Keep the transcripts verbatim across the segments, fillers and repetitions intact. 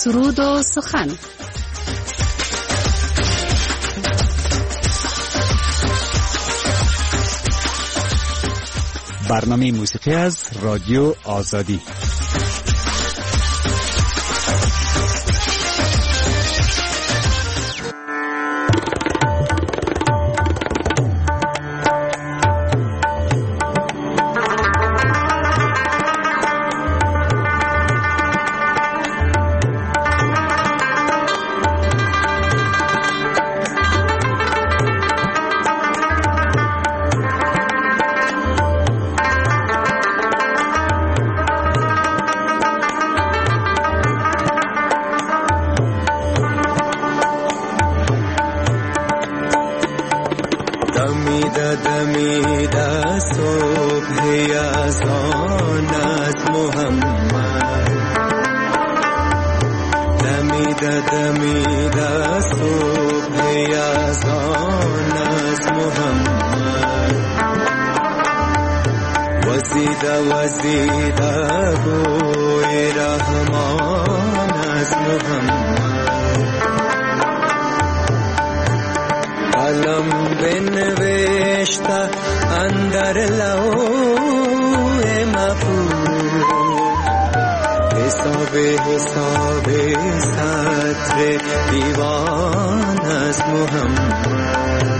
سرود و سخن. برنامه موسیقی از رادیو آزادی. دمیده صبح یزدان از محمد، دمیده دمیده صبح یزدان از محمد، وزیده وزیده بوی رحمان از محمد، قلم بنوشته اندر لوح محفوظ، حساب حساب سطر دیوان از محمد،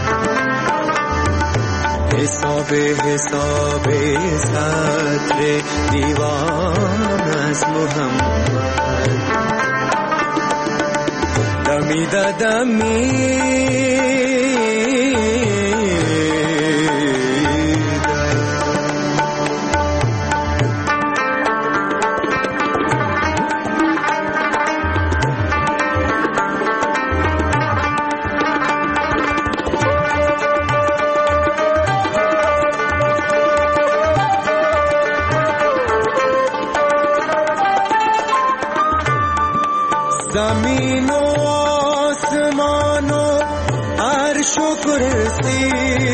حساب حساب سطر دیوان از محمد، دمیده دمی زمین و آسمان و عرش و کرسی،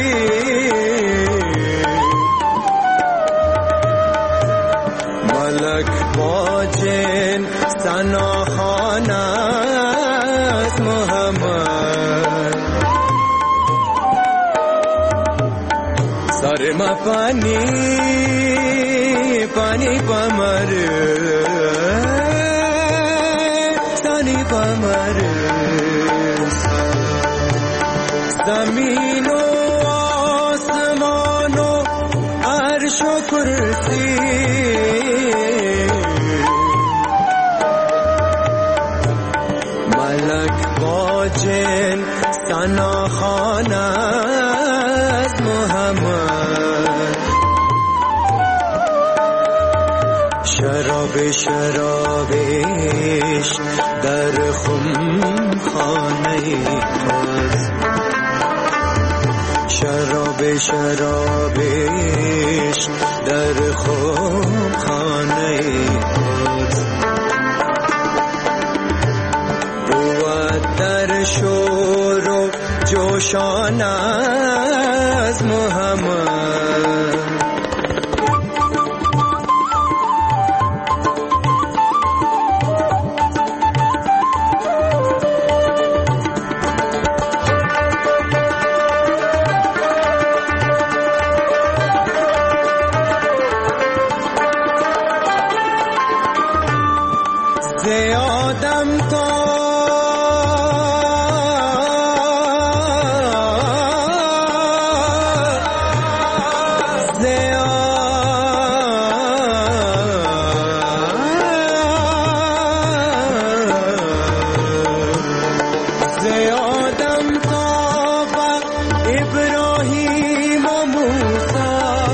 ملک با جن ثناخوان از محمد، سر ما پانی پانی پمر پمر، زمین و آسمان و عرش و کرسی، ملک با جن ثناخوان از محمد، شراب شرابش در خم خانه توست، شراب شرابش در خم خانه توست، بود در شور و جوشان از محمد، آدم تا ابراهیم و موسی،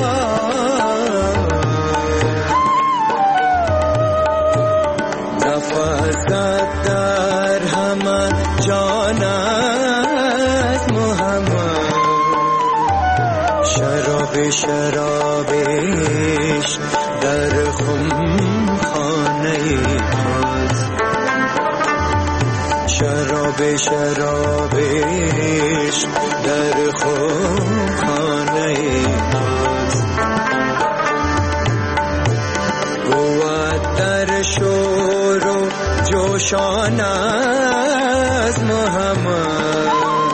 نفست در همه جان از محمد، شراب شرابش در خم خانه توست، شراب شرابش در خم خانه توست، بود در شور و جوشان از محمد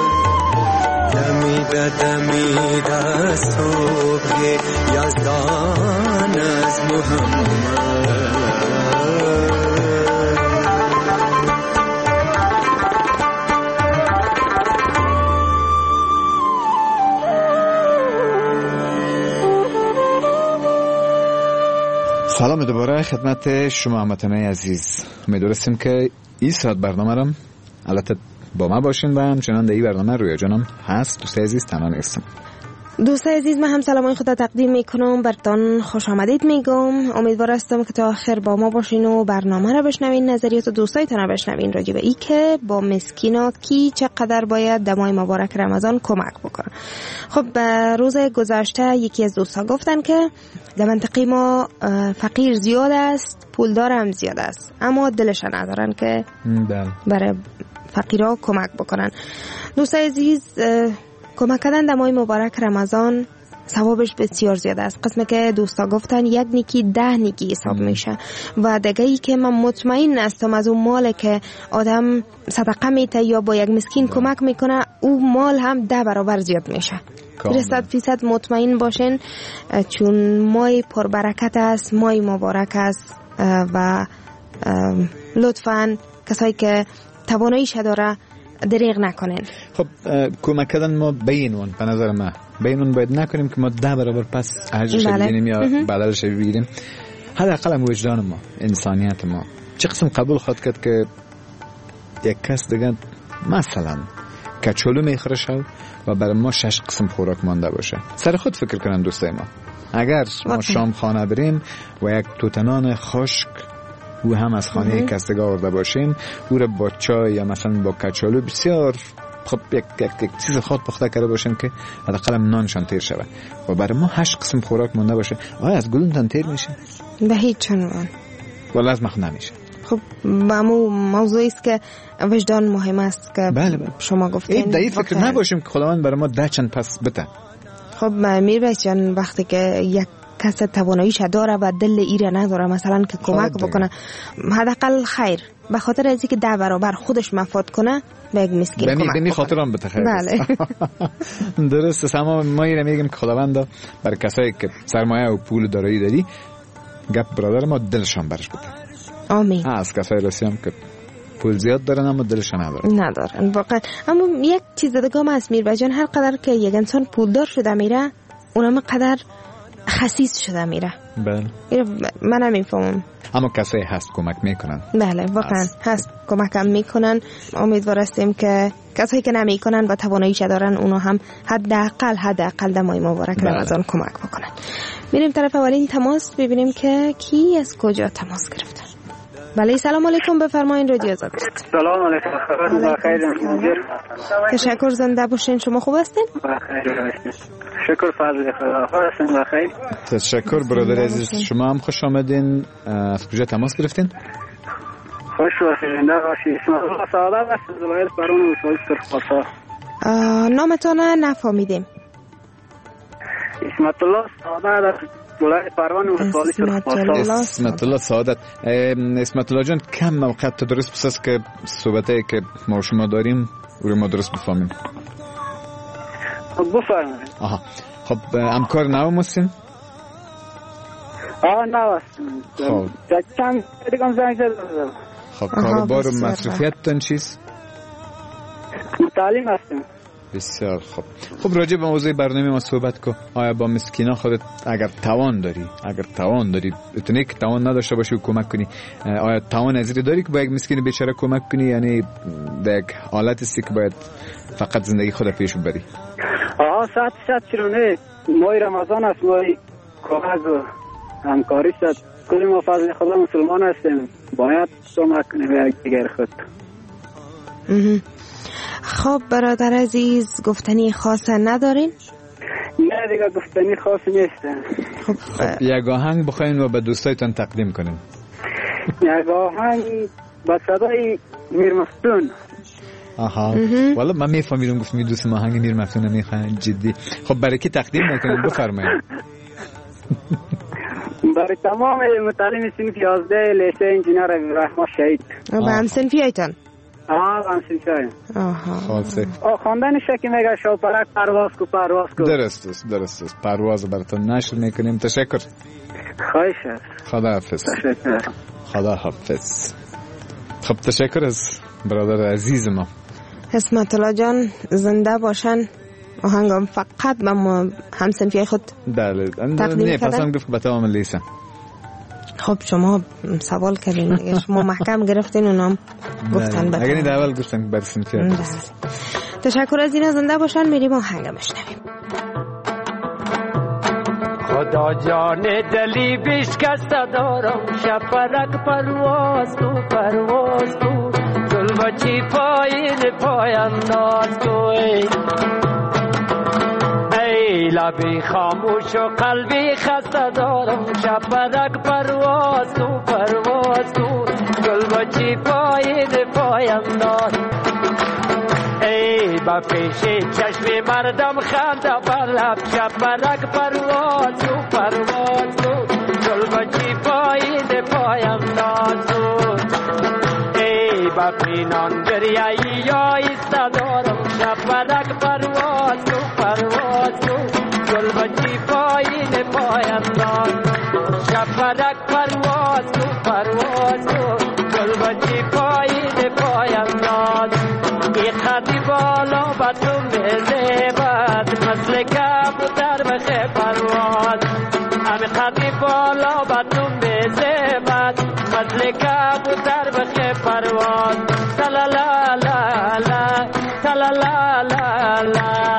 دمیده دمیده صبح یزدان از محمد. سلام دوباره خدمت شما هموطنان عزیز. امیدوارم که این ساعت برنامه رم البته با ما باشین و همچنان در این برنامه رویا جانم هست. دوست عزیز تنها نیستم. دوست عزیز من هم سلامای خدا تقدیم میکنم، برتان خوش آمدید میگم. امیدوار هستم که تا آخر با ما باشین و برنامه را بشنوین، نظریات دوستایتان را بشنوین راجع به این که با مسکینا کی چقدر باید در ماه مبارک رمضان کمک بکنن. خب روز گذشته یکی از دوستا گفتن که در منطقه ما فقیر زیاد است، پولدار هم زیاد است، اما دلش ندارن که برای فقیرها کمک بکنن. دوست عزیز کمک کردن در ماه مبارک رمضان ثوابش بسیار زیاده است. قسمه که دوستا گفتن یک نیکی ده نیکی حساب میشه و دیگه ای که من مطمئن هستم از اون مال که آدم صدقه میته یا با یک مسکین کمک میکنه اون مال هم ده برابر زیاد میشه. صد فیصد مطمئن باشین چون ماه پربرکت است، ماه مبارک است و لطفاً کسایی که تواناییش داره دریغ نکنین. خب کمک کردن ما بینون به نظر من بینون باید نکنیم که ما ده برابر پس اجرش بگیریم یا بدلش بگیریم. حداقل هم وجدان ما، انسانیت ما چه قسم قبول خواهد کرد که یک کس دیگه مثلا کچولو میخوره شو و برای ما شش قسم خوراک مانده باشه. سر خود فکر کنن دوستای ما، اگر ما شام خانه بریم و یک توتنان خشک او هم از خانه کستگاه آورده باشیم، او را با چای یا مثلا با کچالو بسیار خب یک, یک, یک چیز خود پخته کرده باشیم که حداقل نانشان تیر شود و برای ما هشت قسم خوراک مونده باشه. آیا از گلونتان تیر میشه؟ به هیچ عنوان ولی از مخ نمیشه. خب مامو موضوعی است که وجدان مهم است که بله بله. شما گفتین در این فکر نباشیم که خداوند برای ما ده چند پس بده. خب میربایست جان وقتی که یک کس تواناییش داره و دل ایره نداره مثلا که کمک بکنه حداقل خیر به خاطر از اینکه ده برابر خودش مفاد کنه به یک مسکین بمی کمک بمی خاطرم بده خیر. بله درست است. اما ما ایره میگیم که خداوند برای کسایی که سرمایه و پول دارایی داری گپ برادر ما دلشان برش بده. آمین. از کسای رسی هم که پول زیاد دارن اما دلشان ندارن ندارن واقعا. اما یک چیز دیگه هم هست میربای جان، هر قدر که یک انسان پولدار شده میره اونم قدر خسیس شده میره. بله من هم میفهمم. اما کسایی هست کمک میکنن. بله واقعا هست, هست. کمک هم میکنن. امیدوار هستیم که کسایی که نمیکنن و تواناییش دارن اونو هم حداقل حداقل در ماه مبارک رمضان کمک بکنن. میریم طرف اولین تماس ببینیم که کی از کجا تماس گرفته. بله سلام علیکم، بفرمایید رادیو آزاد است. سلام علیکم. خبر بخیر. تشکر، زنده باشین. شما خوب هستین؟ بخیر. شکر فضل خدا. هستین بخیر. تشکر برادر عزیز، شما هم خوش آمدین. از کجا تماس گرفتین؟ خوش باشید. زنده باشید. اسمت الله سعادت است از ولایت فرمان ولسوالی سرخپاسا. نامتون نفهمیدیم. اسمت الله سعادت است ولایت پروان ولسوالی سرخپاسا. اسمت الله سعادت. اسمت الله جان کم موقعیت تو درست بس است که صحبتی که ما شما داریم رو ما درست بفهمیم. بفرمایید. آها خب همکار نو مستین؟ آه نو هستیم. خب چند دیگه زنگ زدم. خب کاروبار و مصرفیتتون چیست؟ تعلیم هستیم. بسیار خوب. خب راجع به موضوع برنامه ما صحبت کو. آیا با مسکینا خودت اگر توان داری اگر توان داری بتونی که توان نداشته باشی و کمک کنی، آیا توان ازری داری که با یک مسکین بیچاره کمک کنی، یعنی در یک حالت است که باید فقط زندگی خودت پیش ببری؟ آها صد صد چرا نه. ماه رمضان است، ماه کمک و همکاری است. کل ما فضل خدا مسلمان هستیم، باید کمک کنیم به دیگر خود. خب برادر عزیز گفتنی خاص ندارین؟ نه دیگه گفتنی خاص نیست. خب, خب یک آهنگ بخواین و به دوستایتان تقدیم کنین. یک آهنگ با صدای میر مفتون. آها والا من میفهمیدم گفت می دوست آهنگ میر مفتون میخوان جدی. خب برای کی تقدیم میکنین بفرمایید. برای تمام متعلم صنف یازده لیسه انجینر رحمه شهید. و هم صنفی هایتان؟ آه هم صنفی هایم. آها خالصه خواندنش که میگه شاپرک پرواز کو پرواز کو. درست است درست است. پرواز براتون نشر میکنیم. تشکر. خواهش است. خدا حافظ. تشکر. خدا حافظ. خب تشکر از برادر عزیز ما. اسمت الله جان زنده باشن. آهنگم فقط به هم صنفی خود بله. نه پس هم گفت به تمام لیسه. خب شما سوال کردین دیگه، شما محکم گرفتین و نام گفتن بده. اگر این اول گفتن بر صنفی. تشکر از این. زنده باشن. میریم آهنگ بشنویم. خدا جان دلی بشکسته دارم، شپرک پرواز تو پرواز تو، گل بچی پایین پای انداز تو. ای ای لبی خاموش و قلبی خسته دارم، شپرک پرواز تو پرواز تو، گل بچی پایین پای انداز. ای با پیش چشم مردم خنده بر لب، شپرک پرواز تو پرواز تو، گل بچی پایین پای انداز تو. ای با پینان دریایی یا ایسته دارم، شپرک پرواز تو پرواز تو، گل بچی پایین پای انداز. شپرک پرواز تو پرواز تو، گل بچی پایین پای انداز. ای خطی بالا با تو میزبد، مثل کبوتر بخه پرواز. امی خطی بالا با تو میزبد، مثل کبوتر بخه پرواز. تلا لا لا لا تلا لا لا لا.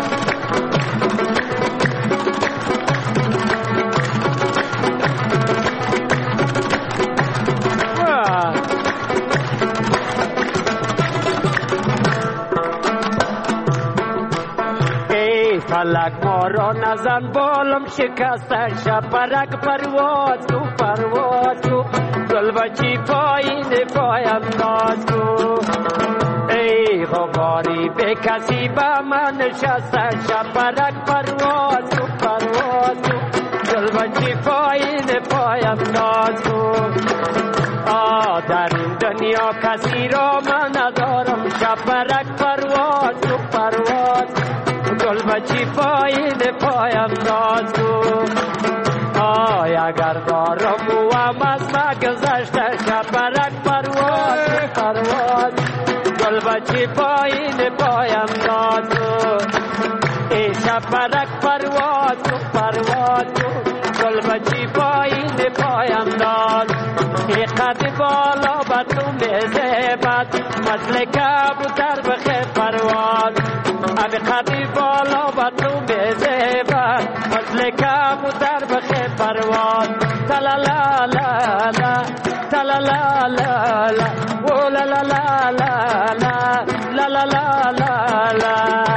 فلک ما را نزن بالم شکسته، شپرک پرواز تو پرواز تو، گل بچی پایین پای انداز تو. ای غباری به کسی با من نشسته، شپرک پرواز تو پرواز تو، گل بچی پایین پای انداز تو. آ در این دنیا کسی را من ندارم، شپرک پرواز تو پرواز، گل بچی پایین پای انداز تو. آی اگر دارم و هم از ما گذشته، شپرک پرواز پرواز، گل بچی پایین پای انداز تو. ای شپرک پرواز پرواز تو، گل بچی پایین پای انداز. ای قد بالا با تو میزبد، مثل کبوتر بخه پرواز. امی قدی بالا با تو میزبد، مثل کبوتر بخه پرواز. تلا لا لا لا تلا لا لا لا او لا لا لا لا لا لا لا لا لا.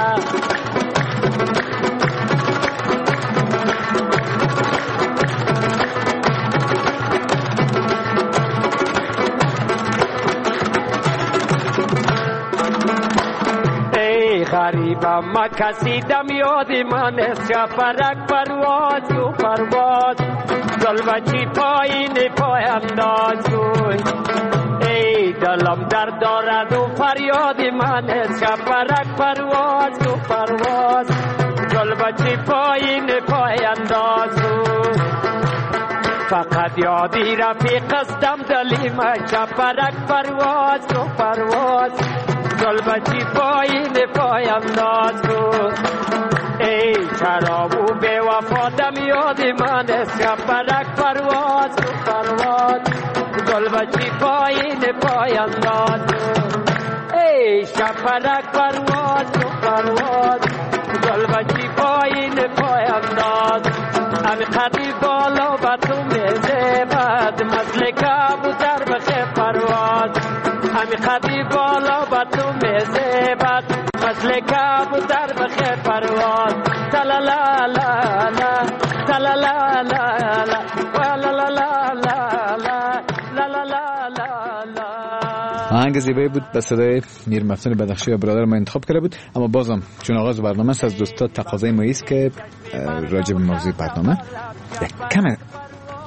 غریبم ما کسی دم یاد من است، شپرک پرواز تو پرواز، گل بچی پایین پای انداز تو. ای دلم درد دارد و فریاد من است، شپرک پرواز تو پرواز، گل بچی پایین پای انداز تو. فقط یادی رفیق استم دلی ما، شپرک پرواز تو پرواز، گل بچی پایین پای انداز تو. ای شراب و بے وفا دم یاد من است، شپرک پرواز تو پرواز، گل بچی پایین پای انداز تو. ای شپرک پرواز تو پرواز، گل بچی پایین پای انداز. امی قدی بالا با تو میزبد، مثل کبوتر بخه پرواز. امی قدی بالا با تو میزبد، مثل کبوتر بخه پرواز. تلا لا لا لا تلا لا لا لا لا لا لا لا لا لا لا. آهنگ زیبایی بود به صدای میر مفتون بدخشی و برادر ما انتخاب کرده بود. اما بازم چون آغاز برنامه است، از دوستا تقاضای ما است که راجع به موضوع برنامه یک کم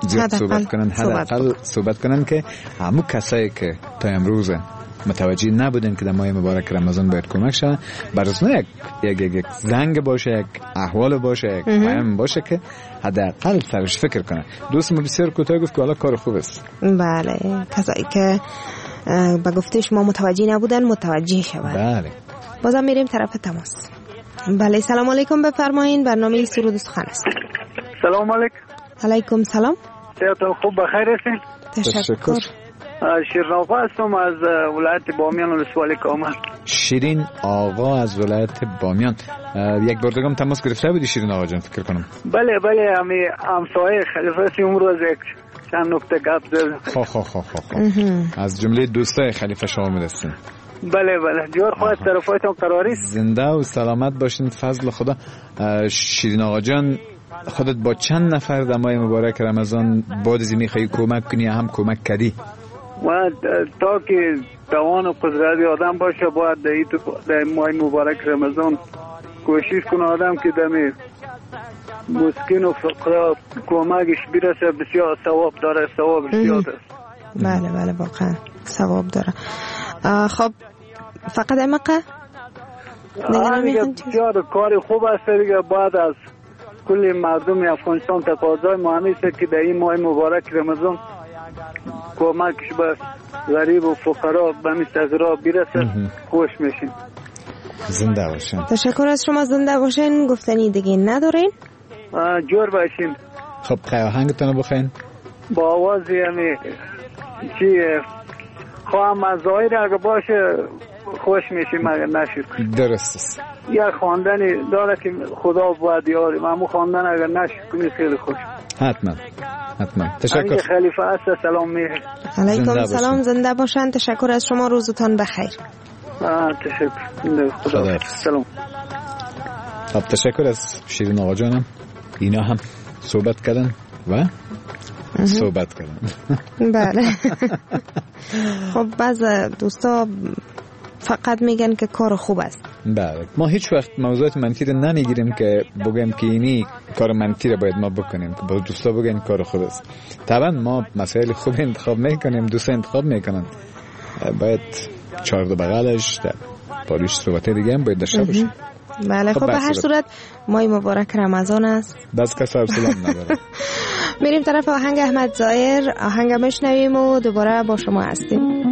زیاد صحبت کنن، حداقل صحبت کنن که همون کسایی که تا امروز متوجه نبودن که در ماه مبارک رمضان باید کمک شون، برای یک یک یک زنگ باشه، یک احوال باشه، یک پیام باشه که حداقل سرش فکر کنن. دوست ما بسیار کوتاه گفت که حالا کار خوب است. بله، کسایی که با گفته شما متوجه نبودن متوجه شون. بله. بازم میریم طرف تماس. بله، سلام علیکم، بفرمایید. برنامه سرود و سخن است. سلام علیکم. علیکم سلام. صحتون خوب، بخیر هستین؟ تشکر. شیرین آقا هستم از ولایت بامیان ولسوالی کامل. شیرین آقا از ولایت بامیان. یک بار دیگه تماس گرفته بودی شیرین آقا جان فکر کنم؟ بله بله، امی همسایه خلیفه سی امروز یک چند نکته گپ زدم. خب خب خب خب از جمله دوستای خلیفه شما میرسین. بله بله، جور خواهد طرفایتان قراری است. زنده و سلامت باشین فضل خدا. شیرین آقا جان، خودت با چند نفر در ماه مبارک رمضان بعد از این میخوای کمک کنی هم کمک کردی؟ و تا که توان و قدرت آدم باشه باید در ماه مبارک رمضان کوشش کنه آدم که دمی مسکین و فقرا کمکش برسه. بسیار ثواب داره، ثواب زیاد است. بله بله، واقعا ثواب داره. خب فقط امقه بسیار کار خوب است دیگه. بعد از کل مردم افغانستان تقاضای ما همیشه که در این ماه مبارک رمضان کمکش به غریب و فقرا به مستغرا برسه خوش میشین. زنده باشین. تشکر از شما، زنده باشین. گفتنی دیگه ندارین؟ جور باشین. خب آهنگتون بخواین با آوازی همی چی خواهم از ظاهر اگه باشه خوش میشیم اگر نشید. درست است. یک خواندنی داره که خدا باید یاری مامو خواندن اگر نشید کنی خیلی خوش. حتما حتما. تشکر. خلیفه است. سلام میره. علیکم سلام، زنده باشن. تشکر از شما، روزتان بخیر. آه تشکر. خدا. سلام. خب تشکر از شیرین آقا جانم. اینا هم صحبت کردن و صحبت کردن. بله. خب بعض دوستا فقط میگن که کار خوب است. بله، ما هیچ وقت موضوعات منفی رو نمیگیریم که بگیم که اینی کار منفی رو باید ما بکنیم، که با دوستا بگن کار خوب است. طبعا ما مسائل خوب انتخاب میکنیم، دوستا انتخاب میکنن، باید چارد بغلش در پاریش صحبت دیگه هم باید داشته باشیم. بله. خب به هر صورت ماه مبارک رمضان است. بس که سر سلام نداره. میریم طرف آهنگ احمد ظاهر، آهنگ میشنویم و دوباره با شما هستیم.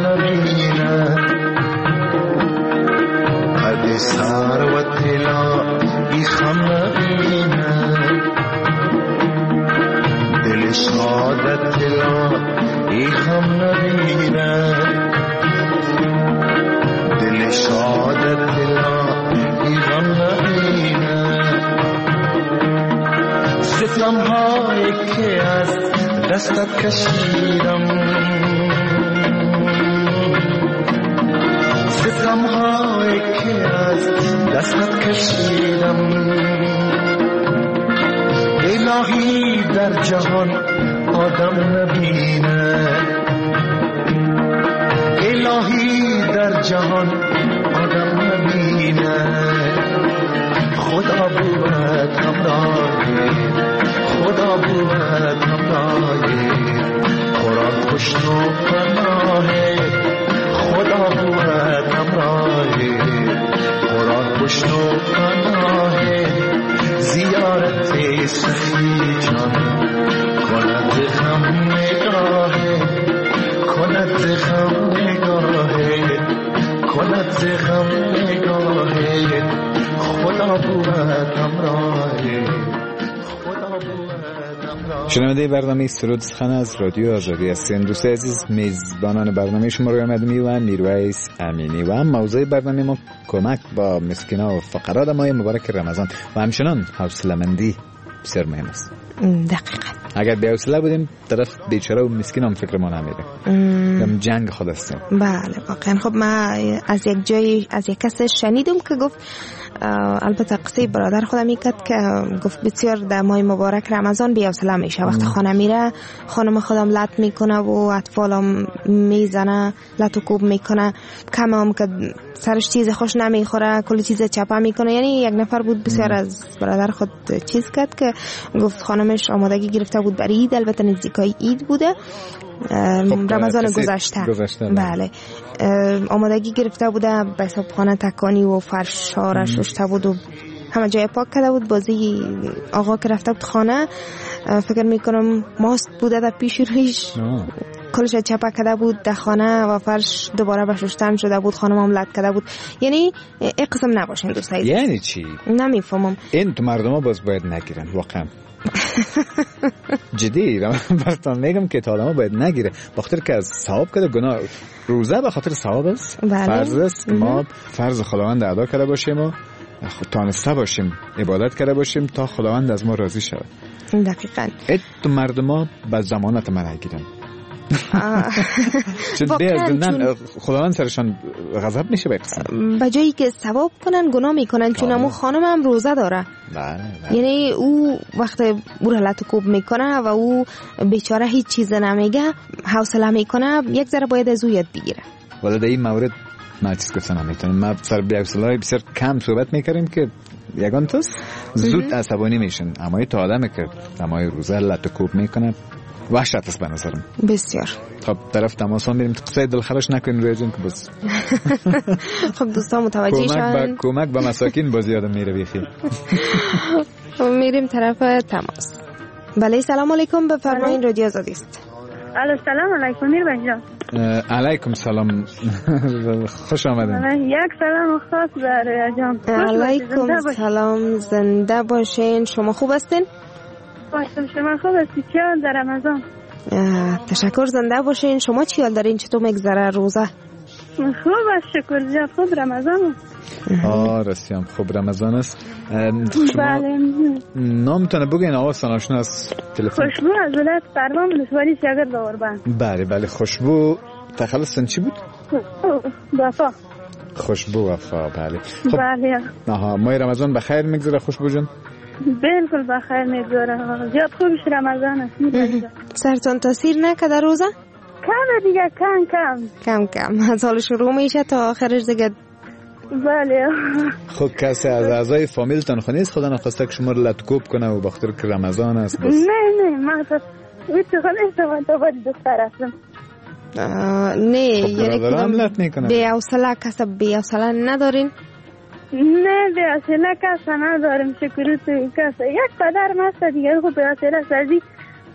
نبینه قد سر و طلا ای خم نبینه دل شادت طلا ای خم نبینه دل شادت طلا ای غم نبینه ستم هایی که از دستت کشیدم ستم هایی که از دستت کشیدم الهی در جهان آدم نبینه الهی در جهان آدم نبینه خدا بود همراهی خدا بود همراهی قرآن پشت و پناهی خدا بود همراهی قرآن پشت و پناهی زیارت سخی جان کند غم نگاهی کند غم نگاهی کند غم نگاهی خدا بود همراهی خدا بود همراهی. شنونده برنامه سرود سخن از رادیو آزادی هستین. دوستان عزیز، میزبانان برنامه شما روی آمدمی و میرویس امینی و موضوع برنامه ما کمک با مسکینا و فقرا در ماه مبارک رمضان و همچنان حوصله‌مندی بسیار مهم است. دقیقاً اگر بی حوصله بودیم طرف بیچاره و مسکین هم فکر ما نمیره. هم جنگ خود هستیم. بله واقعا. خب من از یک جای از یک کس شنیدم که گفت، البته قصه برادر خودم میکرد که گفت بسیار در ماه مبارک رمضان بی حوصله میشه. وقتی خانه میره خانم خودم لط میکنه و اطفالم میزنه، لط و کوب میکنه، کم هم که سرش چیز خوش نمیخوره کلی چیز چپه میکنه. یعنی یک نفر بود بسیار از برادر خود چیز کرد که گفت خانمش آمادگی گرفته بود برای عید، البته نزدیکای عید بوده، رمضان گذشته. بله آمادگی گرفته بوده، به حساب خانه تکانی و فرش ها را شسته بود و همه جای پاک کرده بود. بازی آقا که رفته بود خانه فکر میکنم ماست بوده در پیش رویش، کلش چپه کرده بود در خانه و فرش دوباره به شستن شده بود، خانم هم لط کرده بود. یعنی این قسم نباشین دوستایی. یعنی چی؟ نمیفهمم. این تو مردم ها باز باید نگیرن واقعا. جدی براتون میگم که تا آدم ها باید نگیره، بخاطر که از ثواب کرده گناه. روزه به خاطر ثواب است، بله. فرض است ما فرض خداوند ادا کرده باشیم و تانسته باشیم عبادت کرده باشیم تا خداوند از ما راضی شود. دقیقاً. ات تو مردم ها به زمانت من نگیرن. چون بیازدن خداوند سرشان غضب میشه به قسم به جایی که ثواب کنن گناه میکنن. چون امو خانم هم روزه داره. بله بله. یعنی او وقت او را لط و کوب میکنه و او بیچاره هیچ چیز نمیگه، حوصله میکنه، یک ذره باید از او یاد بگیره. ولی در این مورد ما چیز گفتن نمیتونیم. ما سر بی‌حوصله‌ای بسیار کم صحبت میکردیم که یگان توست زود عصبانی میشن، اما تا آدمی که دمای روزه لط و کوب میکنه وحشت است به نظرم بسیار. خب طرف تماسا میریم قصه دلخراش نکنیم روی جون که بس. خب دوستان متوجه شدن کمک به مساکین باز یادم میره بیخی. میریم طرف تماس. بله سلام علیکم، بفرمایید رادیو آزادی است. الو سلام علیکم میربن جان. علیکم سلام، خوش آمدین. یک سلام خاص برای جان. علیکم سلام، زنده باشین. شما خوب هستین؟ باشم. شما خوب هستید؟ چه حال در رمضان؟ تشکر، زنده باشین. شما چی حال دارین؟ چطور میگذره روزه؟ خوب است شکر زیاد. خوب رمضان آه رسیم خوب رمضان است. بله. نامتونه بگین آوازتان آشنا است. خوشبو از ولایت پروان ولسوالی شاگرد آوربند. بله بله. خوشبو تخلصتون چی بود؟ وفا. خوشبو وفا. بله خب. بله. آها ماه رمضان بخیر میگذره خوشبو جان؟ بالکل بخیر میگذره، زیاد خوبش رمضان است. سرتون تاثیر نکرده روزه؟ کم دیگه، کم کم کم کم از حال شروع میشه تا آخرش دیگه. بله. خب کسی از اعضای فامیلتان خونیست خدا نخواسته که شما رو لطکوب کنه و بخاطر که رمضان است بس؟ نه نه من تو خونیست من تو باید دختر هستم. نه یعنی کدام بی حوصله کسی بی حوصله ندارین؟ نه بی حوصله کسی نداریم شکر تو کسی. یک پدر مست دیگه خوب بی حوصله سازی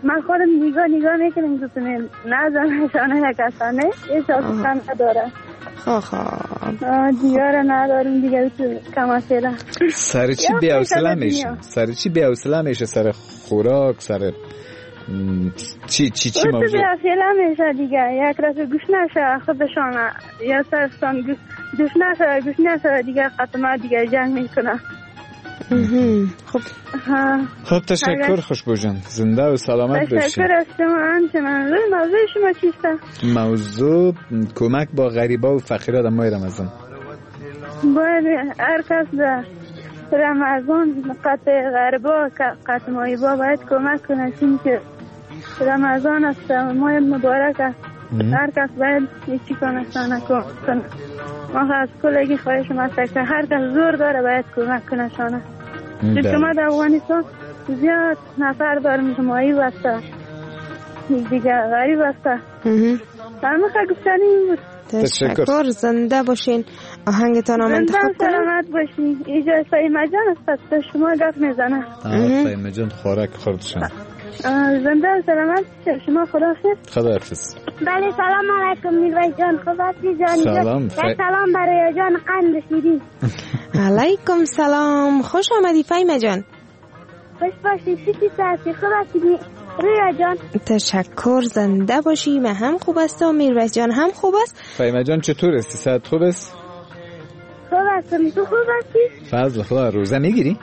من خودم نگاه نگاه میکنم دوستم نزن شانه کسانه هیچ آسان نداره. خواه خواه دیگه نداریم دیگه تو کماسیله. سر چی بی‌حوصله میشه؟ سر چی بی‌حوصله میشه؟ سر خوراک، سر چی چی چی موضوع؟ بی‌حوصله میشه دیگه. یک راست گوش نشه خودشان یا سرستان گوش نشه گوش نشه دیگه قطمه دیگه جنگ میکنه. خب خب تشکر خوشبو جان، زنده و سلامت باشید. تشکر از شما. همچنان موضوع شما چیسته؟ موضوع کمک با غریبا و فقیرا در ماه رمضان. باید هر کس در رمضان قطع غریبا قطع مایبا باید کمک کنه، چون که رمضان است، ماه مبارک است. هر کس باید چی کنه شانه کنه. ما از کلگی خواهش ما که هر کس زور داره باید کمک کنه شانه. شما در افغانستان زیاد نفر دارم جمعی بسته دیگه غریب بسته. همه خواهی گفتنی بود. تشکر. زنده باشین. آهنگتان آمنده زنده سلامت باشین. اینجا فهیمه جان است تا شما گفت میزنه. فهیمه جان خوراک خوردشن. زنده سلامت شما. خداحافظ. خداحافظ. بله سلام علیکم میرویس جان. خوب هستی جان؟ سلام. سلام برای جان قند شیرین. علیکم سلام. خوش آمدی فهیمه جان. خوش باشی. چی هستی؟ خوب هستی رویا جان؟ تشکر. زنده باشی. من هم خوب هستم. میرویس جان هم خوب است. فهیمه جان چطور هستی؟ صحت خوب است؟ خوب هستم. تو خوب هستی؟ فضل خدا. روزه میگیری؟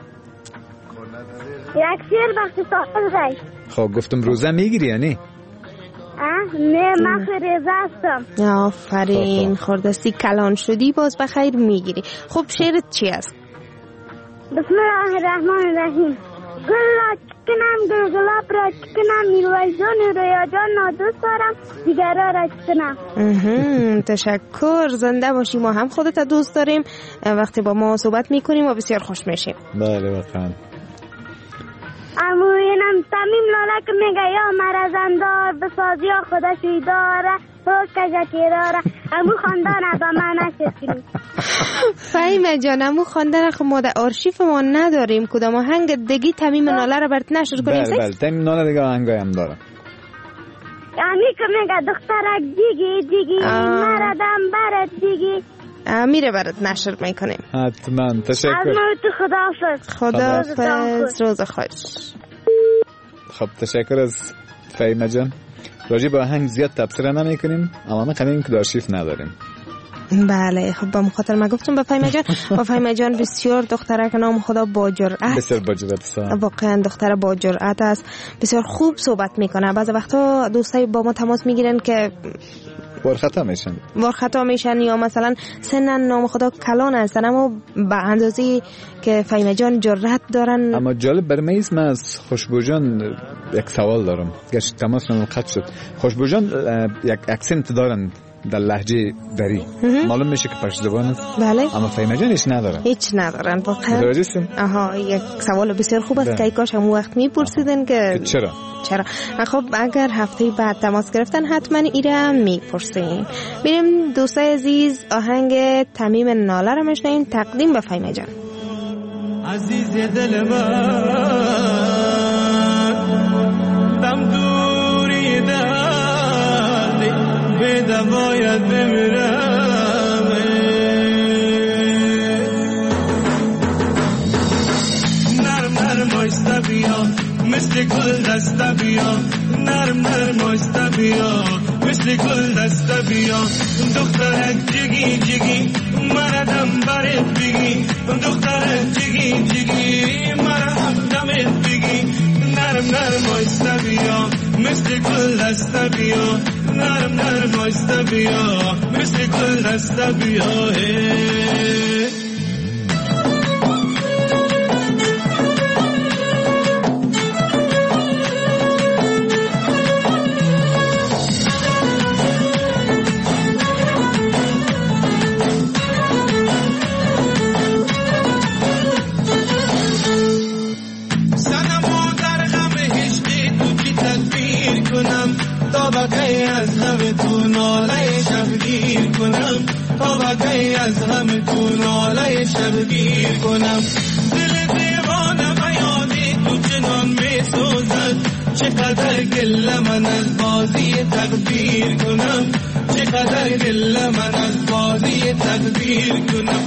یک شیر وقتی ساخت رای. خب گفتم روزه میگیری یا نه؟ نه من خریزه هستم. آفرین. خوردستی کلان شدی باز بخیر میگیری. خب شیرت چی است؟ بسم الله الرحمن الرحیم. گل را چکنم گل گلاب را چکنم میرویس جان رویا جان نادوست دارم دیگر را چکنم. تشکر. زنده باشی. ما هم خودت دوست داریم. وقتی با ما صحبت میکنیم و بسیار خوش میشیم. بله واقعا. امو اینم تمیم لاله که میگه یا مرزندار بسازی یا خودشوی داره تو کجا داره امو خواندن با من نشکنی. فهیمه جان امو خواندن خب ما در آرشیف ما نداریم. کدام آهنگ دیگی تمیم ناله رو برات نشر کنیم؟ بله بله تمیم ناله دیگه آهنگای هم دارم. یعنی که میگه دخترک دیگی دیگی مردم برد دیگی میره برات نشر میکنیم. حتما. تشکر. از تو خداحافظ. خداحافظ. روز خوش. خب تشکر از فهیمه جان. راجع به آهنگ زیاد تبصره نمی کنیم اما ما خیلی که دارشیف نداریم. بله خب با مخاطر ما گفتم به فهیمه جان. با فهیمه جان بسیار دختره که نام خدا با جرأت. بسیار با جرأت است. واقعا دختره با جرأت است. بسیار خوب صحبت میکنه. بعضی وقتا دوستای با ما تماس میگیرن که بار خطا میشن بار خطا میشن یا مثلا سنن نام خدا کلان هستن اما به اندازی که فهیمه جان جرأت دارن. اما جالب بر من است. من از خوشبو جان یک سوال دارم. گشت تماس من قطع شد. خوشبو جان یک اکسنت دارن در لهجه دری. معلوم میشه که پشت زبان است. بله. اما فهیمه جان هیچ ندارن. هیچ ندارن واقعا. متوجه هستین؟ آها یک سوال بسیار خوب است که کاش همون وقت میپرسیدن که چرا؟ چرا؟ خب اگر هفته بعد تماس گرفتن حتما ایره میپرسیم. بریم دوستای عزیز آهنگ تمیم ناله رو میشنویم تقدیم به فهیمه جان. عزیز دل من دم دوری دردی بده باید بمیرم نرم نرم آیسته بیا مثل گل دسته بیا نرم نرم آیسته بیا مثل گل دسته بیا دخترک جگی جگی مردم برد بگی دخترک جگی جگی مردم دمت بگی نرم نرم آیسته بیا مثل گل دسته بیا نرم نرم آیسته بیا مثل گل دسته بیا از همه تو ناله شبگیر کنم دل دیوانه بیادی تو جنان می سوزد چقدر گله من از بازی تقدیر کنم، چقدر گله من از بازی تقدیر کنم.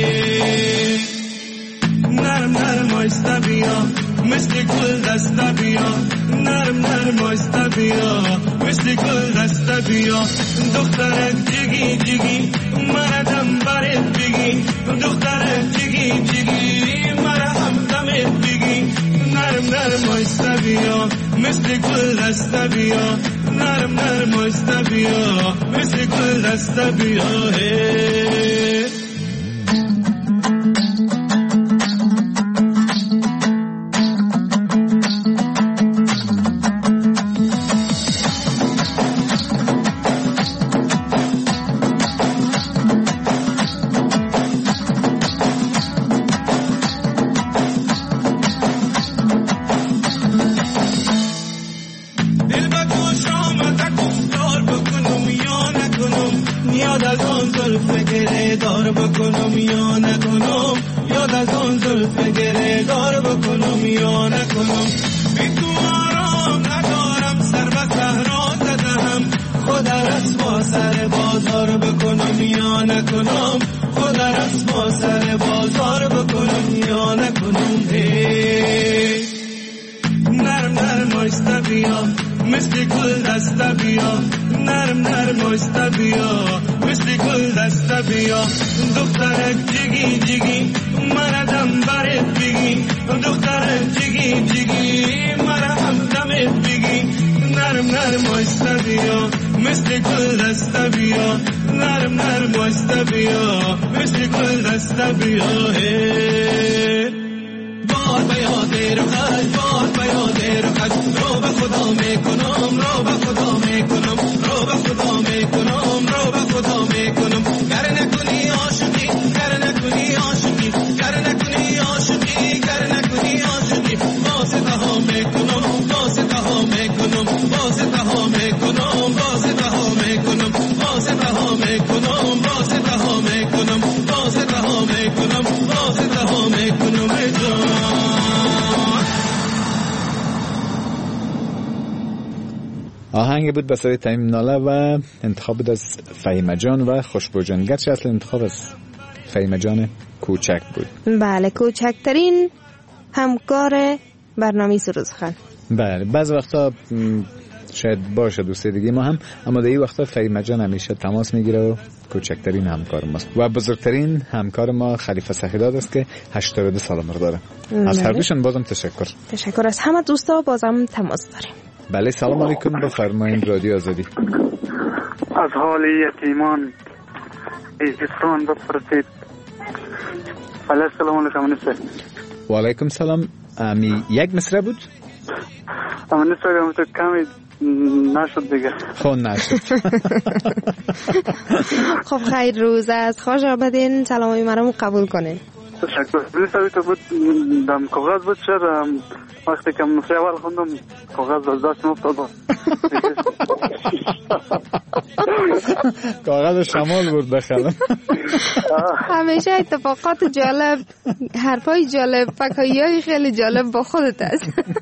نرم نرم آیسته بیا مثل گل دسته بیا، نرم نرم آیسته بیا مثل گل دسته بیا. دخترک جگی جگی مردم برت بگی، دخترک جگی جگی مردم دمت بگی. نرم نرم آیسته بیا مثل گل دسته بیا، نرم نرم آیسته بیا مثل گل دسته بیا. آهنگ بود بسیار تمیم ناله و انتخاب بود از فهیمه جان و خوشبو جان. گرچه اصل انتخاب از فهیمه جان کوچک بود. بله، کوچکترین همکار برنامه سروزخان. بله، بعض وقتا شاید باشه دوستی دیگه ما هم، اما در این وقتا فهیمه جان همیشه تماس میگیره و کوچکترین همکار ماست و بزرگترین همکار ما خلیفه سخیداد است که هشتاد و دو سال عمر داره. از هر دوشون بازم تشکر. تشکر از همه دوستا، بازم تماس داریم. بله، سلام علیکم، بفرمایید رادیو آزادی. از حال یتیمان ایزستان بپرسید. بله، سلام علیکم نسر. و علیکم سلام. امی یک مصره بود؟ اما نسر اما تو کمی نشد دیگه. خون نشد. خب خیر روز از خوش آمدین، سلامای مرا قبول کنین. تشکر. نسر تو بود دم کاغذ بود شد وقتی که نصره اول خوندم کاغذ از دست افتاد. کاغذ شمال بود بخرم. همیشه اتفاقات جالب، حرفای جالب، فکایی‌های خیلی جالب با خودت است.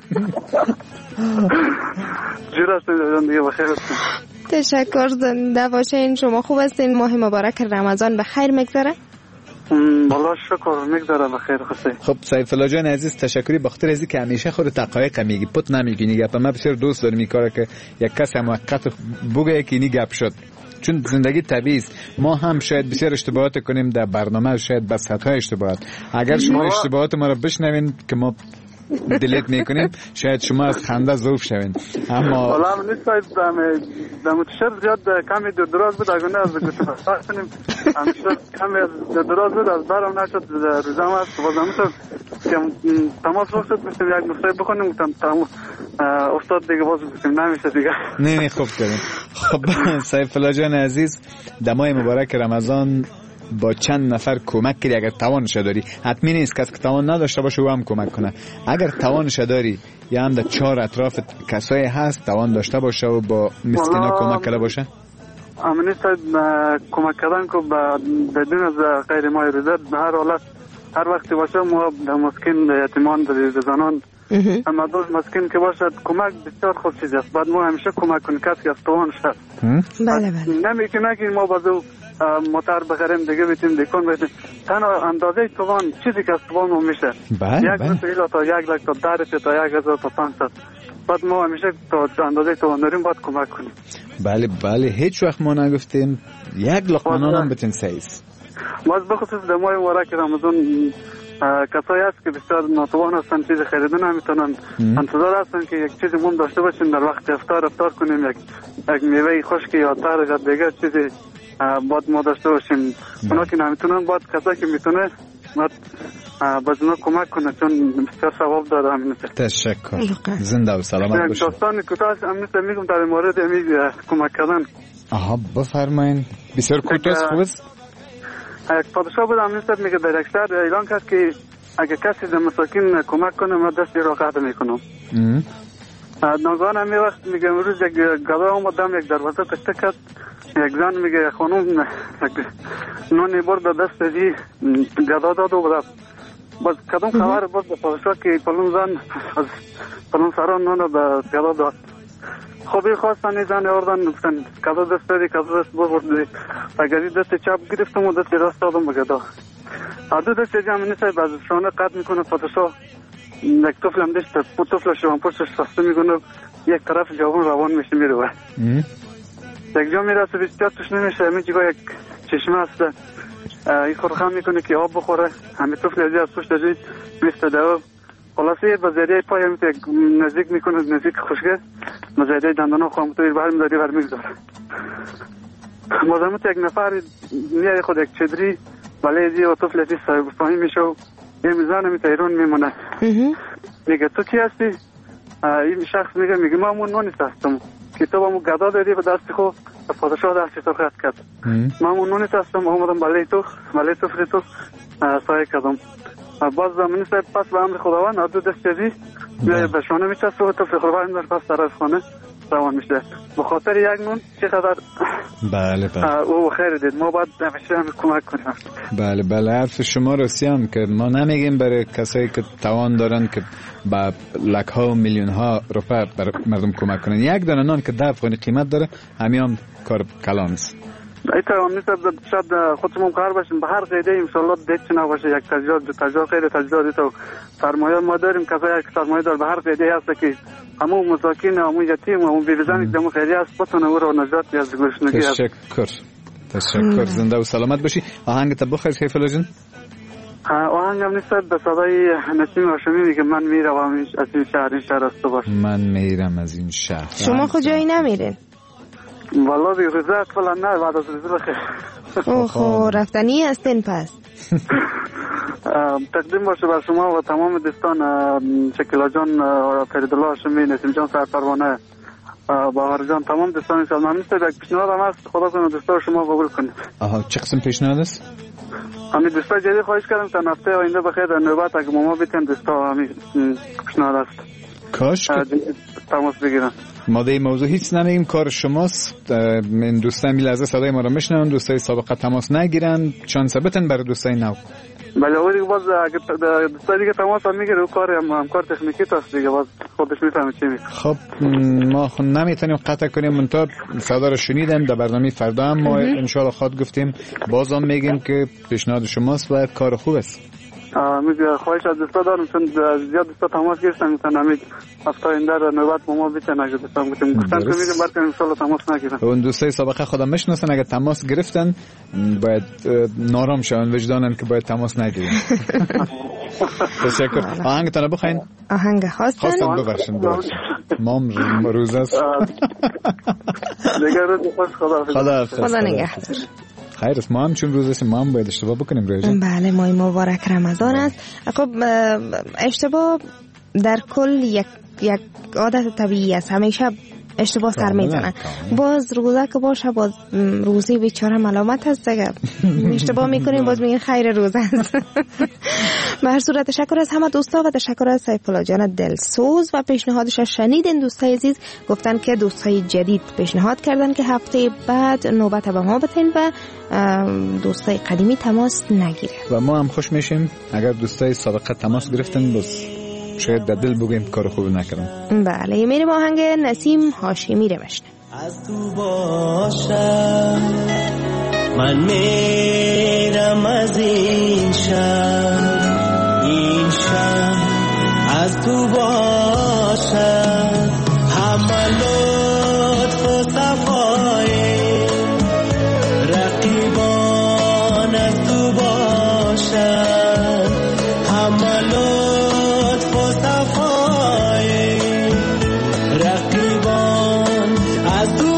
جور هستید دیگه، بخیر هستید. تشکر زنده باشین. شما خوب هستین؟ ماه مبارک رمضان به خیر میگذره؟ والله شکر میگذره بخیر خوشی. خب سیف الله جان عزیز، تشکری بخاطر ازی که همیشه خود دقایق میگی، پت نمیگی گپ. من بسیار دوست دارم این کارا که یک کس موقت بگه که اینی گپ شد، چون زندگی طبیعی است. ما هم شاید بسیار اشتباهات کنیم در برنامه، شاید بس خطا اشتباهات. اگر شما اشتباهات ما رو بشنوین که ما دلیت میکنیم، شاید شما از خنده ذوب شوین. اما والا من نیست دم دم تشر زیاد کمی در دراز بود، اگه نه از گفتم فاصلیم همیشه کمی در دراز بود، از برام نشد روزام است بازم شد که تماس وقت گفتم یک نصیحت بخونیم، گفتم تمام استاد دیگه باز گفتم نمیشه دیگه. نه نه خوب کردین. خب سیف الله جان عزیز، دمای مبارک رمضان با چند نفر کمک کردی. اگر توانش داری، حتمی نیست کسی که توان نداشته باشه او هم کمک کنه. اگر توانش داری یا هم در چهار اطراف کسایی هست توان داشته باشه و با مسکینا کمک کرده باشه. امنی صاحب کمک کردن که بدون از غیر مایه رضایت به هر حالت هر وقتی باشه ما مسکین یتیمان در زنان اما دوست مسکین که باشد کمک بسیار خوب چیز است. بعد ما همیشه کمک کنیم کسی که از توان شد. بله بله. نمیکنه که ما بازو موتر بخریم دیگه بیتیم دیکن بیتیم. تنها اندازه توان چیزی که از توان ما میشه. یک دو تا یک لک تا ده روپیه تا یک هزار تا پانصد. بعد ما همیشه تا اندازه توان داریم باید کمک کنیم. بله بله. هیچ وقت ما نگفتیم یک لقمه نان هم بتین سایز. باز بخصوص در ماه مبارک رمضان کسایی هست که بسیار ناتوان هستن چیز خریدن نمیتونن، انتظار هستن که یک چیزی مون داشته باشیم در وقت افطار افطار کنیم، یک یک میوه خشک یا تر یا دیگه چیزی باید ما داشته باشیم. اونا که نمیتونن باید کسایی که میتونه باید باز اونا کمک کنه چون بسیار ثواب داره. همین تشکر. زنده و سلامت باشید. داستان کوتاه همین میگم در مورد همین کمک کردن. آها بفرمایید. بسیار کوتاه خوب است. یک پادشاه بود همین میگه در یک شهر اعلان کرد که اگه کسی به مساکین کمک کنه من دستی را قطع میکنم. ناگهان همین وقت میگه امروز یک گدا اومدم یک دروازه کشته کرد. یک زن میگه خانم نونی برد به دست دی گدا داد و رفت. باز کدوم خبر بود به پادشاه که پلون زن از پلون سران نون به گدا داد. خوبی خواستن زن آوردن گفتن گدا دست دی گدا دست برد. اگری دست چپ گرفتم و دست راست دادم به گدا. دو دست جمع نیست باز شانه قطع میکنه پادشاه. یک طفل هم داشت طفلش رو هم پشتش سسته میکنه یک طرف جوان روان میشه میره. یک جا میرسه بسیار توش نمیشه. همین جگاه یک چشمه هست این خورخم میکنه که آب بخوره. همین طفل ازی از پشت ازی میستده و خلاصه با ذریعه پای همین نزدیک میکنه نزدیک خشکه با ذریعه دندانا خواهمتوی بر میداری بر میگذاره. مازمت یک نفر میای خود یک چدری ولی ازی و طفل ازی صاحب میشه و یه میزان همی تایرون میمونه. میگه تو چی هستی؟ این شخص میگه میگه ما همون نونیست هستم که تو با مو گدا دادی به دستی خو به پادشاه دستی تو خط کرد. ما همون نونیست هستم آمدم بله تو بله تو فری تو سایه کردم. باز زمینی سایب پس به امر خداوند دو دست ازی به شانه میچست و طفل خداوند در پس طرف خانه روان میشه. بخاطر یک نون چقدر بله بله او خیر دید. ما باید همیشه هم کمک کنیم. بله بله حرف شما راستی هم که ما نمیگیم برای کسایی که توان دارن که با لک ها و میلیون ها روپیه برای مردم کمک کنن. یک دانه نان که ده افغانی قیمت داره همین هم کار کلان است. ای توان نیست شاید خودمون کار باشیم به هر قیده انشالله دیت نباشه یک تجارت دو تجارت غیر تجارتی تو سرمایه ما داریم کسایی که سرمایه دار به هر قیده هست که همون مساکین همون یتیم همون بی‌بزن که همون خیری است بتونه او رو نجات از گرسنگی. تشکر تشکر. زنده و سلامت باشی. آهنگ تا بخیر سیفالله جان. آهنگ هم نیست به صدای نسیم هاشمی میگه من میروم از این شهر این شهر است تو باش. من میرم از این شهر. شما کجایی نمیرین؟ والا بی روزه اطفالا نه بعد از روزه بخیر. اوه رفتنی هستین پس. تقدیم باشه بر شما و تمام دوستان شکیلا جان فریدالله هاشمی نسیم جان سر پروانه باور جان تمام دوستان ان شاء الله. من نیست یک پیشنهاد هم هست خدا کنه دوستا شما قبول کنید. آها چه قسم پیشنهاد است؟ همین دوستا جدی خواهش کردم تا هفته آینده بخیر در نوبت اگه ما بتیم دوستا همین پیشنهاد است. کاش تماس بگیرن. ما در این موضوع هیچ نمیگیم کار شماست. من دوستان می لحظه صدای ما را میشنون دوستای سابقه تماس نگیرن شانس بتن برای دوستای نو. بله اولی باز اگه دوستای دیگه تماس هم میگیره و کار هم همکار تکنیکی است دیگه باز خودش میفهمه چی میگه. خب ما خود نمیتونیم قطع کنیم منتها صدا رو شنیدم در برنامه فردا هم ما ان شاء الله خود گفتیم بازم میگیم که پیشنهاد شماست و کار خوب است. میگه خواهش از دوستا دارم چون زیاد دوستا تماس گرفتن میتونن همین هفته آینده رو نوبت با ما بیتن اگه دوستا هم گفتیم گفتن که میگیم برکن انشالله تماس نگیرن. اون دوستای سابقه خودم میشناسن اگه تماس گرفتن باید نارام شون وجدانن که باید تماس نگیرن. تشکر. آهنگتون بخواین. آهنگ خواستن خواستم ببخشید مام روز است. دیگه روز خوش خدا خدا نگهدار. خیر است ما هم چون روز است ما هم باید اشتباه بکنیم روزه. بله ماه مبارک رمضان است. خب اشتباه در کل یک یک عادت طبیعی است. همیشه اشتباه سر میزنن. باز روزه که باشه باز روزی بیچاره ملامت هست دیگه. اشتباه میکنیم باز میگن خیر روزه است. به هر صورت تشکر از همه دوستا و تشکر از سیفالله جان دلسوز و پیشنهادش شنیدین. دوستای عزیز گفتن که دوستای جدید پیشنهاد کردن که هفته بعد نوبت به ما بتین و دوستای قدیمی تماس نگیره و ما هم خوش میشیم اگر دوستای سابقه تماس گرفتن باز شاید در دل بگویم کار خوب نکردم. بله میریم آهنگ نسیم هاشمی رو بشنویم. از تو باشم من میرم از این شهر، این شهر از تو باشم، همه لطف و صفای رقیبان از تو باشم، همه لطف و صفای رقیبان از تو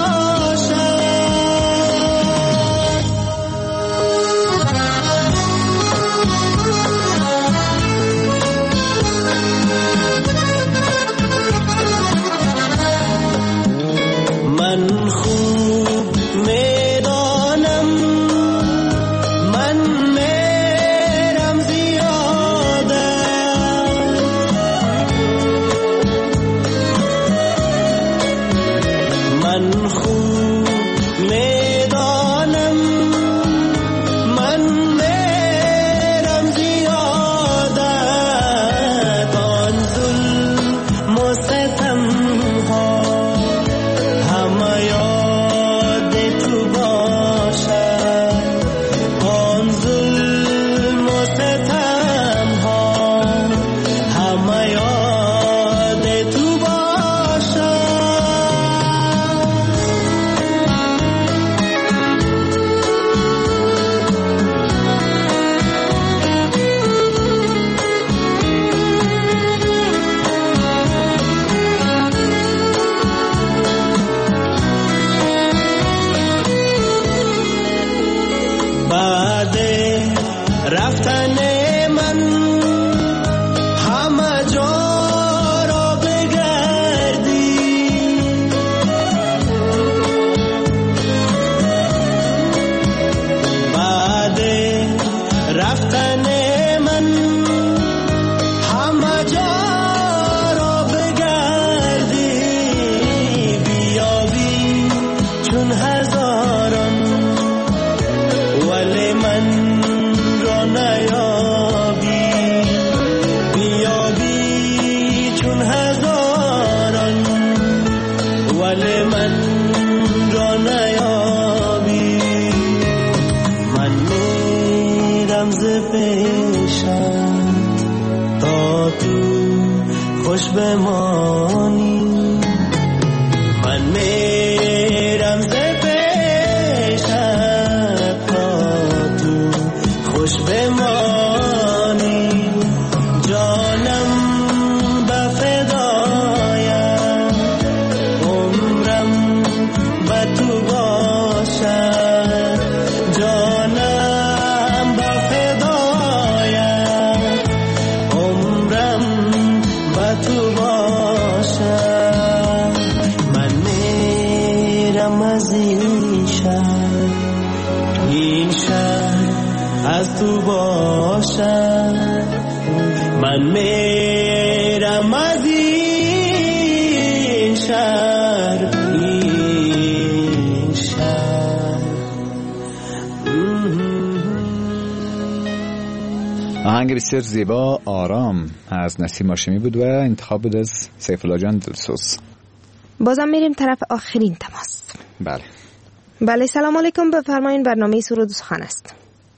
آهنگ بسیار زیبا آرام از نسیم هاشمی بود و انتخاب بود از سیف الله جان دلسوز. بازم میریم طرف آخرین تماس. بله بله سلام علیکم، بفرمایید برنامه سرود و سخن است.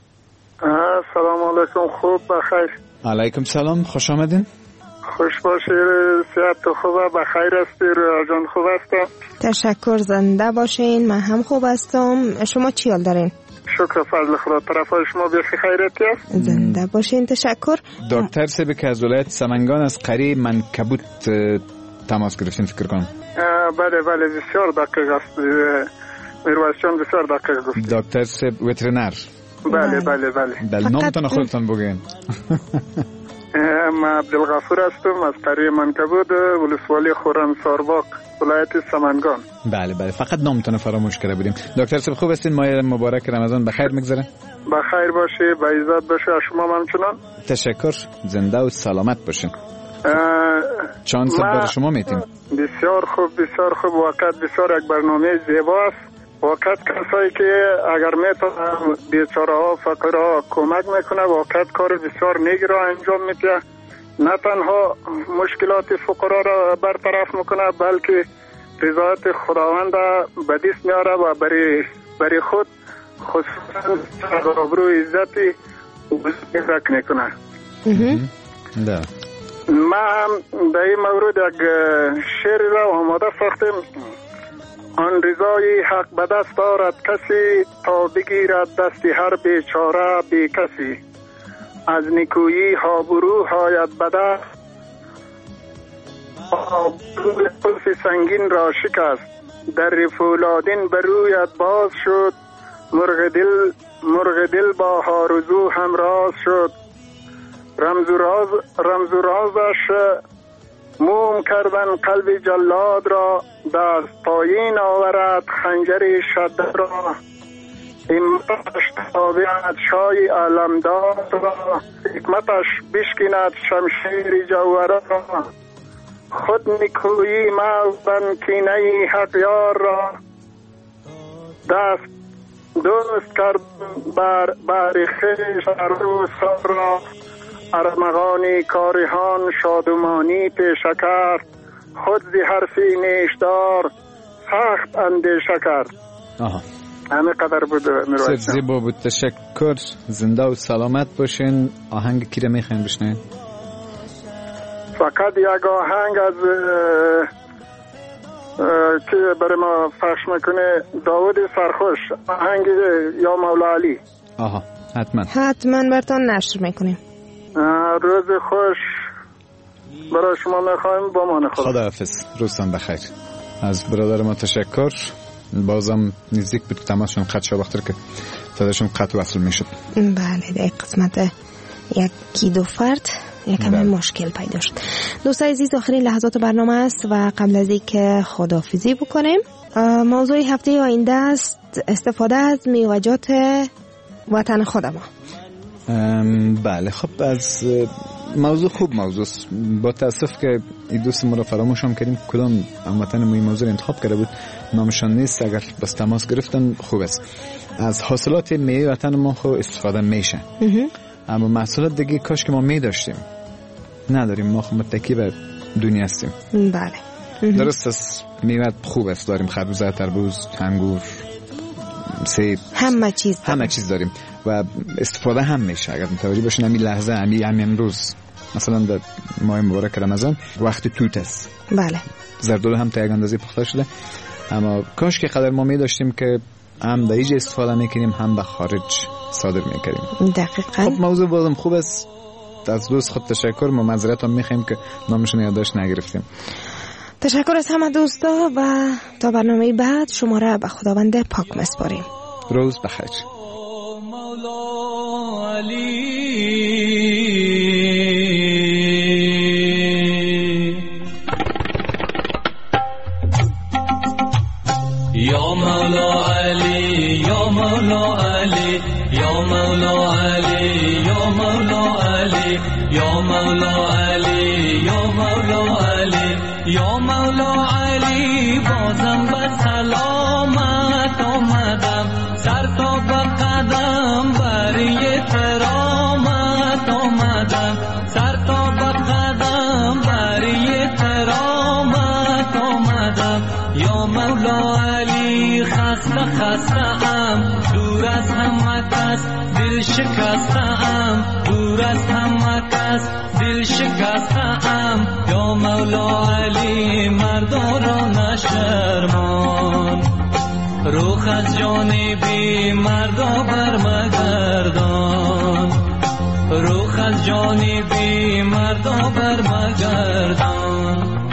سلام علیکم، خوب بخیر. علیکم سلام، خوش آمدین. خوش باشید، صحت خوبه، بخیر هستی، رویا جان خوب هستم. تشکر، زنده باشین، من هم خوب هستم. شما چی حال دارین؟ شکر فضل خدا، طرفای شما بیخی خیرتی است. زنده باشین، تشکر. دکتر سبی که از ولایت سمنگان از قریب منکبوت تماس گرفتین فکر کنم. بله بله بسیار دقیق است، میرویس جان بسیار دقیق گفت. دکتر سب وترنر. بله بله بله. بله نامتون خودتون بگین. من عبدالغفور هستم از قریه منکبود، ولسوالی خرمسارباغ، ولایت سمنگان. بله بله، فقط نامتون فراموش کرده بودیم. دکتر صاحب خوب هستین؟ ماه مبارک رمضان بخیر میگذره؟ بخیر باشه، با عزت باشه، شما هم همچنان. تشکر، زنده و سلامت باشین. چند سال برای شما میتیم. بسیار خوب بسیار خوب، واقعا بسیار یک برنامه زیبا است. واقعا کسایی که اگر میتونن بیچاره ها فقیرها کمک میکنه، واقعا کار بسیار نیک را انجام میده. نه تنها مشکلات فقرا را برطرف میکنه بلکه رضایت خداوند به دست میاره و برای برای خود خصوصا آبرو عزتی بزرگ میکنه. ما هم در این مورد یک شعر را آماده ساختیم. آن رضای حق به دست دارد کسی تا بگیرد دستی هر بیچاره بی کسی. از نیکویی آبرو هاید به دست آبروی قلف سنگین را شکست. در فولادین برویت باز شد مرغ دل مرغ دل با هارزو همراز شد. رمز و راز رمز و رازش موم کردن قلب جلاد را دست پایین آورد خنجر شد را. همتش تابعت شای علمدار را حکمتش بشکند شمشیر جوهره را. خود نکویی موزن کینه حق یار را دست دوست کرد بر بر خیش رو سر را. ارمغانی کارهان شادمانی پیشه کرد خود زی حرفی نیشدار سخت اندیشه کرد. آها همه قدر بود. سر زیبا بود، تشکر. زنده و سلامت باشین. آهنگ کی را میخواین بشنوین؟ فقط یک آهنگ از که برای ما پخش میکنه داود سرخوش، آهنگ یا مولا علی. آها حتما حتما براتون نشر میکنیم. روز خوش برای شما میخوایم. با من خدا. خداحافظ. روزتان بخیر. از برادر ما تشکر. بازم نزدیک بود تماسشون قطع شد وقتی که صداشون قطع وصل میشد. بله در قسمت یکی دو فرد یکم مشکل پیدا شد. دوستای عزیز آخرین لحظات برنامه است و قبل از اینکه خداحافظی بکنیم موضوع هفته آینده است استفاده از میوه‌جات وطن خود ما. بله خب از موضوع خوب موضوع است. با تاسف که این دوست ما رو فراموش هم کردیم کدام هموطن ما این موضوع انتخاب کرده بود نامشان نیست. اگر بس تماس گرفتن خوب است. از حاصلات میوه وطن ما خو استفاده میشه اما محصولات دیگه کاش که ما می داشتیم نداریم. ما خو متکی به دنیا هستیم. بله درست است. میوه خوب است داریم، خربوزه، تربوز، انگور، سیب، همه چیز داریم. همه چیز داریم و استفاده هم میشه. اگر متوجه باشین همین لحظه همین همین امروز مثلا در ماه مبارک رمضان وقت توت است. بله زردالو هم تا یک اندازه پخته شده اما کاش که قدر ما می داشتیم که هم در اینجا استفاده میکنیم هم به خارج صادر میکنیم. دقیقاً. خب موضوع بازم خوب است. از دوست خود تشکر. ما معذرت هم میخوایم که نامشون یادداشت نگرفتیم. تشکر از همه دوستا و تا برنامه بعد شما را به خداوند پاک مسپاریم. روز بخیر. مولا علی یا مولا علی یا مولا علی یا مولا علی یا مولا علی یا مولا علی یا مولا علی یا مولا علی بازم به سلامت آمدم سر تا به قدم برای کرامت آمدم سر تا به قدم برای کرامت آمدم یا مولا علی خسته خسته ام دور از همه کس دل شکسته ام دور از همه کس دل شکسته ام یا مولا علی مردارا نشرمان روخ از جانبی مردا برمگردان روخ از جانبی مردا برمگردان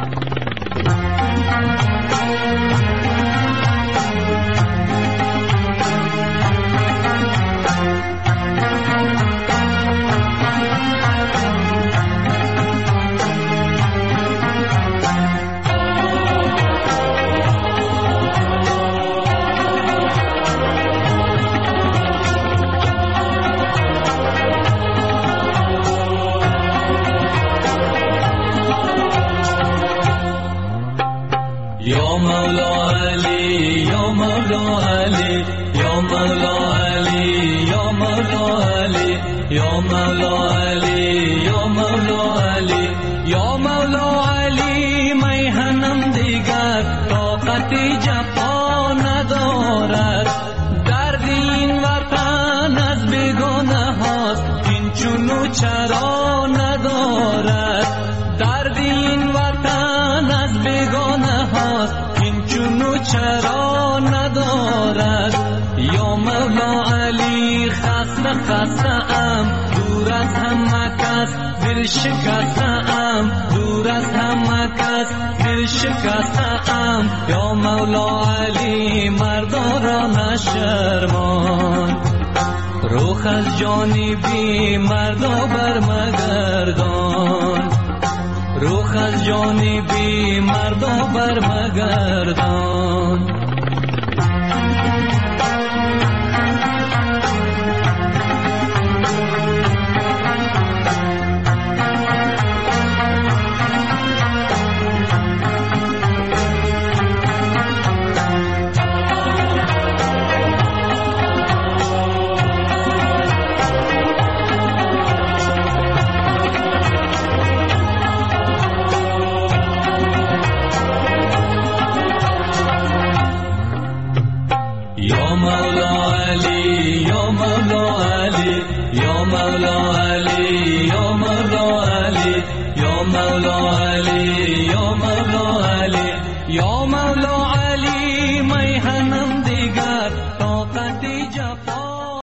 یا مولا علی یا مولا علی یا مولا علی یا مولا علی یا مولا علی یا مولا علی چونو چرا ندارد، درد این وطن از بیگانه هاست این چونو چرا ندارد. یا مولا علی خسته خسته ام، دور از همه کس دل شکسته ام، دور از همه کس دل شکسته ام. یا مولا علی مردا را نشرمان، روح از جانبی مردا برمگردان، روح از جانبی مردا برمگردان. یا